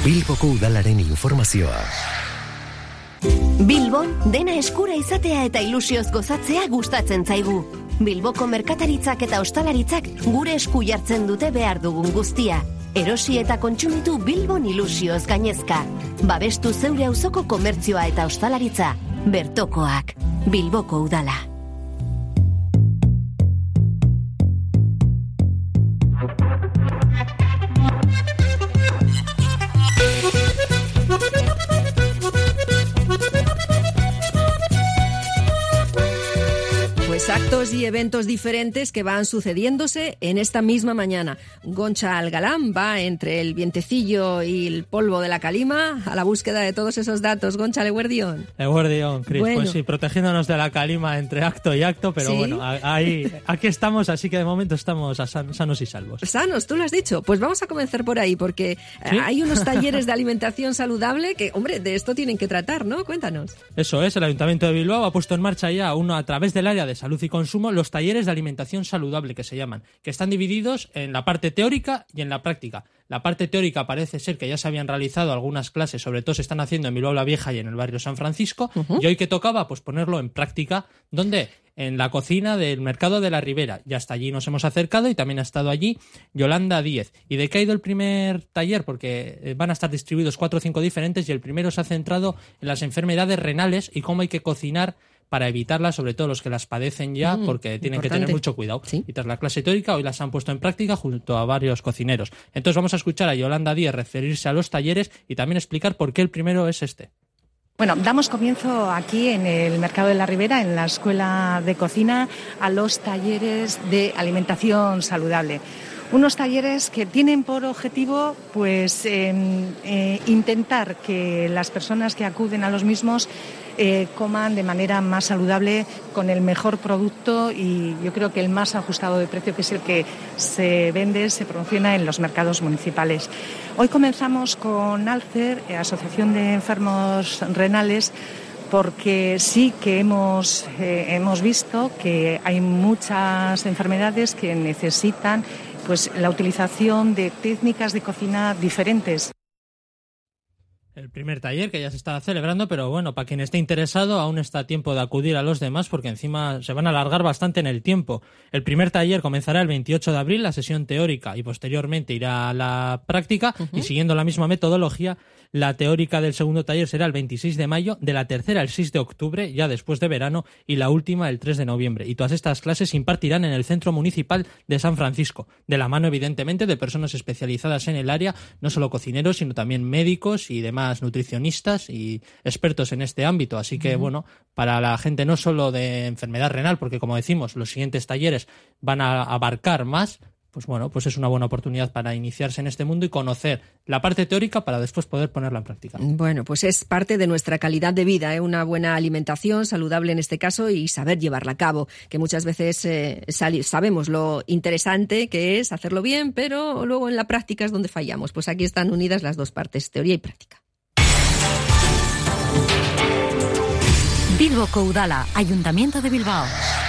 Bilboko udalaren informazioa. Bilbon dena eskura izatea eta ilusioz gozatzea gustatzen zaigu. Bilboko merkataritzak eta ostalaritzak gure esku jartzen dute behar dugun guztia. Erosi eta kontsumitu Bilbon ilusioz gainezka. Babestu zeure auzoko komertzioa eta ostalaritza. Bertokoak. Bilboko udala. Actos y eventos diferentes que van sucediéndose en esta misma mañana. Goncha Algalán va entre el vientecillo y el polvo de la calima a la búsqueda de todos esos datos. Goncha, Eguerdión. Eguerdión, Cris. Bueno. Pues sí, protegiéndonos de la calima entre acto y acto, pero ¿sí? Bueno, aquí estamos, así que de momento estamos sanos y salvos. Sanos, tú lo has dicho. Pues vamos a comenzar por ahí, porque ¿sí? Hay unos talleres de alimentación saludable que, hombre, de esto tienen que tratar, ¿no? Cuéntanos. Eso es, el Ayuntamiento de Bilbao ha puesto en marcha ya uno a través del área de salud y consumo, los talleres de alimentación saludable que se llaman, que están divididos en la parte teórica y en la práctica. La parte teórica parece ser que ya se habían realizado algunas clases, sobre todo se están haciendo en Bilbao la Vieja y en el barrio San Francisco, y hoy que tocaba pues ponerlo en práctica, ¿dónde? En la cocina del Mercado de la Ribera. Y hasta allí nos hemos acercado y también ha estado allí Yolanda Díez. ¿Y de qué ha ido el primer taller? Porque van a estar distribuidos 4 o 5 diferentes y el primero se ha centrado en las enfermedades renales y cómo hay que cocinar para evitarlas, sobre todo los que las padecen ya, porque tienen importante. Que tener mucho cuidado. ¿Sí? Y tras la clase teórica, hoy las han puesto en práctica junto a varios cocineros. Entonces vamos a escuchar a Yolanda Díez referirse a los talleres y también explicar por qué el primero es este. Bueno, damos comienzo aquí en el Mercado de la Ribera, en la Escuela de Cocina, a los talleres de alimentación saludable. Unos talleres que tienen por objetivo pues intentar que las personas que acuden a los mismos coman de manera más saludable, con el mejor producto y yo creo que el más ajustado de precio, que es el que se promociona en los mercados municipales. Hoy comenzamos con Alcer, Asociación de Enfermos Renales, porque sí que hemos visto que hay muchas enfermedades que necesitan pues la utilización de técnicas de cocina diferentes. El primer taller que ya se está celebrando, pero bueno, para quien esté interesado aún está a tiempo de acudir a los demás porque encima se van a alargar bastante en el tiempo. El primer taller comenzará el 28 de abril, la sesión teórica, y posteriormente irá a la práctica y siguiendo la misma metodología, la teórica del segundo taller será el 26 de mayo, de la tercera el 6 de octubre, ya después de verano, y la última el 3 de noviembre. Y todas estas clases se impartirán en el Centro Municipal de San Francisco, de la mano evidentemente de personas especializadas en el área, no solo cocineros, sino también médicos y demás nutricionistas y expertos en este ámbito. Así que, bueno, para la gente no solo de enfermedad renal, porque como decimos, los siguientes talleres van a abarcar más, pues bueno, pues es una buena oportunidad para iniciarse en este mundo y conocer la parte teórica para después poder ponerla en práctica. Bueno, pues es parte de nuestra calidad de vida, una buena alimentación saludable en este caso y saber llevarla a cabo, que muchas veces sabemos lo interesante que es hacerlo bien, pero luego en la práctica es donde fallamos. Pues aquí están unidas las dos partes, teoría y práctica. Bilboko Udala, Ayuntamiento de Bilbao.